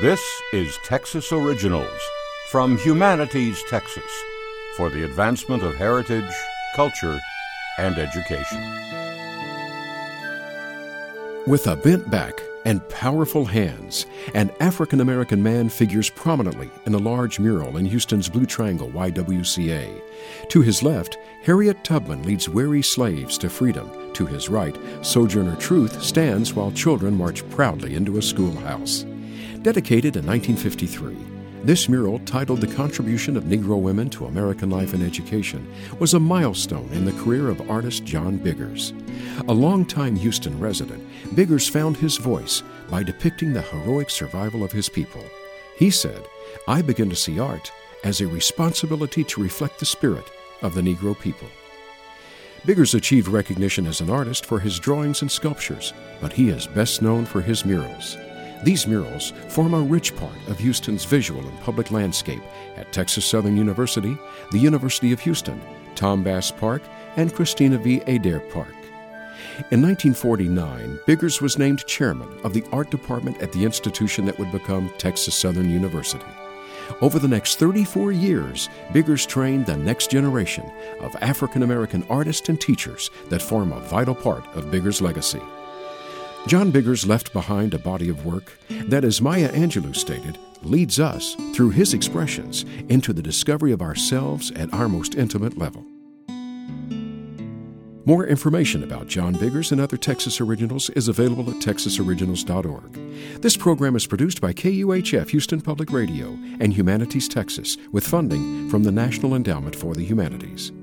This is Texas Originals from Humanities, Texas, for the advancement of heritage, culture, and education. With a bent back and powerful hands, an African-American man figures prominently in a large mural in Houston's Blue Triangle YWCA. To his left, Harriet Tubman leads weary slaves to freedom. To his right, Sojourner Truth stands while children march proudly into a schoolhouse. Dedicated in 1953, this mural, titled The Contribution of Negro Women to American Life and Education, was a milestone in the career of artist John Biggers. A longtime Houston resident, Biggers found his voice by depicting the heroic survival of his people. He said, "I begin to see art as a responsibility to reflect the spirit of the Negro people." Biggers achieved recognition as an artist for his drawings and sculptures, but he is best known for his murals. These murals form a rich part of Houston's visual and public landscape at Texas Southern University, the University of Houston, Tom Bass Park, and Christina V. Adair Park. In 1949, Biggers was named chairman of the art department at the institution that would become Texas Southern University. Over the next 34 years, Biggers trained the next generation of African-American artists and teachers that form a vital part of Biggers' legacy. John Biggers left behind a body of work that, as Maya Angelou stated, leads us, through his expressions, into the discovery of ourselves at our most intimate level. More information about John Biggers and other Texas Originals is available at texasoriginals.org. This program is produced by KUHF Houston Public Radio and Humanities Texas with funding from the National Endowment for the Humanities.